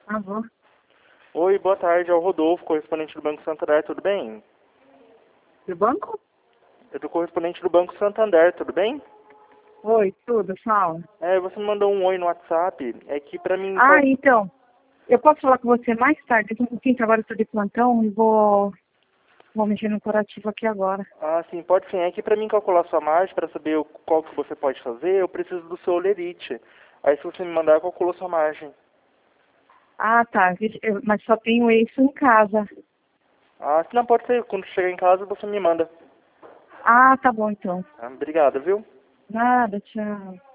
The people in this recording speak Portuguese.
Alô? Oi, boa tarde, é o Rodolfo, correspondente do Banco Santander, tudo bem? Do banco? Eu sou correspondente do Banco Santander, tudo bem? Oi, tudo, fala. Você me mandou um oi no WhatsApp, é que pra mim... Então, eu posso falar com você mais tarde, daqui um pouquinho, que agora eu tô de plantão e vou mexer no corativo aqui agora. Ah, sim, pode sim, é que pra mim calcular sua margem, pra saber qual que você pode fazer, eu preciso do seu olerite. Aí se você me mandar, eu calculo sua margem. Tá, mas só tenho isso em casa. Se não pode ser, quando chegar em casa você me manda. Tá bom então. Obrigado, viu? Nada, tchau.